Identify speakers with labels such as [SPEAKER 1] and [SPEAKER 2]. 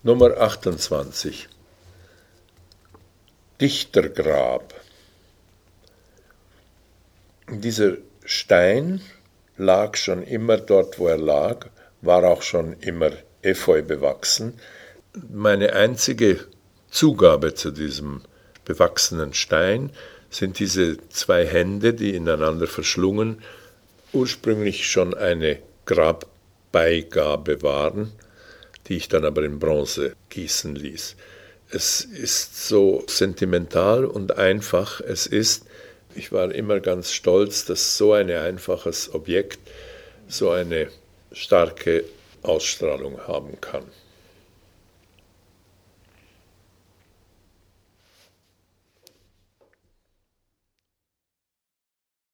[SPEAKER 1] Nummer 28. Dichtergrab. Dieser Stein lag schon immer dort, wo er lag, war auch schon immer Efeu bewachsen. Meine einzige Zugabe zu diesem bewachsenen Stein sind diese zwei Hände, die ineinander verschlungen, ursprünglich schon eine Grabbeigabe waren, die ich dann aber in Bronze gießen ließ. Es ist so sentimental und einfach es ist. Ich war immer ganz stolz, dass so ein einfaches Objekt so eine starke Ausstrahlung haben kann.